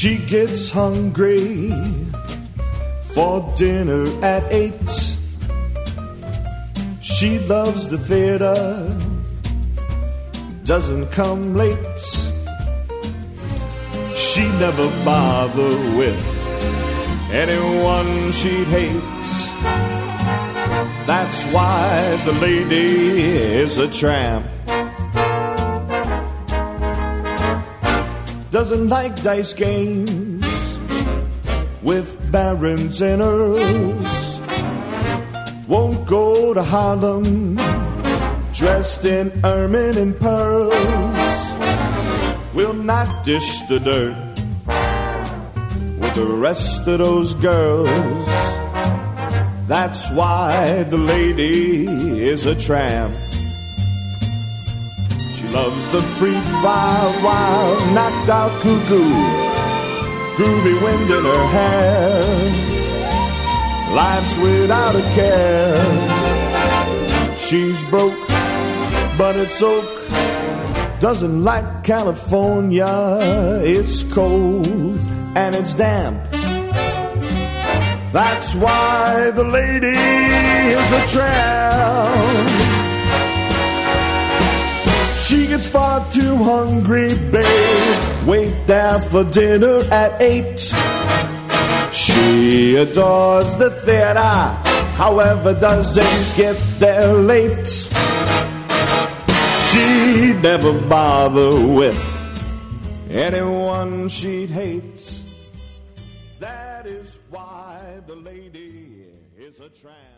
She gets hungry for dinner at 8. She loves the theater, doesn't come late. She never bother with anyone she'd hate. That's why the lady is a tramp. Doesn't like dice games with barons and earls. Won't go to Harlem dressed in ermine and pearls. Will not dish the dirt with the rest of those girls. That's why the lady is a tramp. She loves the free fire, wild, knocked out cuckoo, groovy wind in her hair. Life's without a care. She's broke, but it's oak. Doesn't like California. It's cold and it's damp. That's why the lady is a tramp. She gets far too hungry, babe. Wait there for dinner at 8. She adores the theater, however doesn't get there late. She'd never bother with anyone she'd hate. That is why the lady is a tramp.